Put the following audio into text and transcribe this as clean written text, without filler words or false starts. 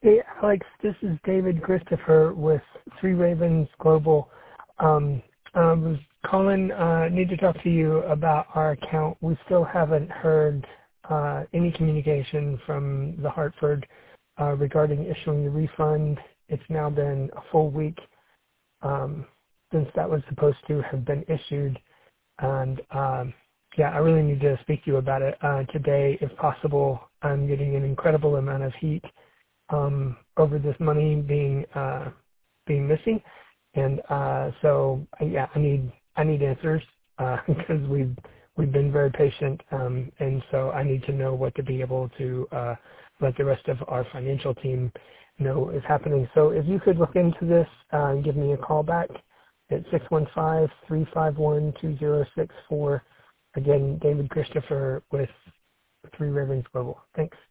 Hey, Alex, this is David Christopher with Three Ravens Global. I was calling, need to talk to you about our account. We still haven't heard any communication from the Hartford regarding issuing the refund. It's now been a full week since that was supposed to have been issued. And yeah, I really need to speak to you about it today, if possible. I'm getting an incredible amount of heat over this money being missing, and so yeah, I need answers because we've been very patient, and so I need to know what to be able to let the rest of our financial team know is happening. So if you could look into this and give me a call back at 615-351-2064. Again, David Christopher with Three Ravens Global. Thanks.